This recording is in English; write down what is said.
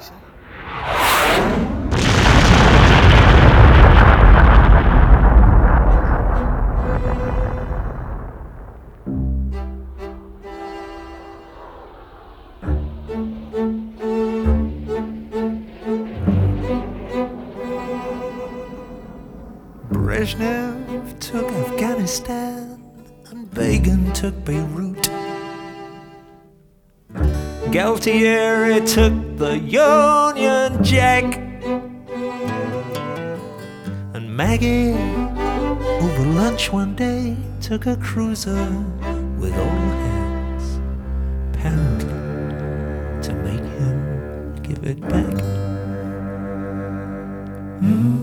station. Brezhnev took Afghanistan and Begin took Beirut. Galtieri took the Union Jack, and Maggie, over lunch one day, took a cruiser with all hands, apparently to make him give it back.